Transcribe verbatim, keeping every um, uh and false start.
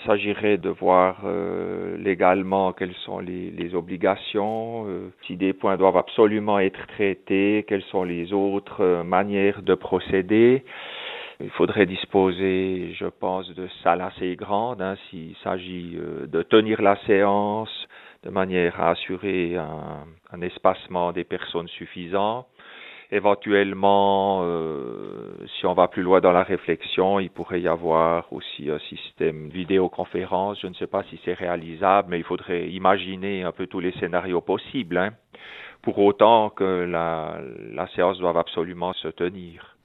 s'agirait de voir euh, légalement quelles sont les, les obligations, euh, si des points doivent absolument être traités, quelles sont les autres euh, manières de procéder. Il faudrait disposer, je pense, de salles assez grandes, hein, s'il s'agit euh, de tenir la séance de manière à assurer un, un espacement des personnes suffisant. Éventuellement, euh, si on va plus loin dans la réflexion, il pourrait y avoir aussi un système vidéoconférence. Je ne sais pas si c'est réalisable, mais il faudrait imaginer un peu tous les scénarios possibles, hein, pour autant que la, la séance doive absolument se tenir.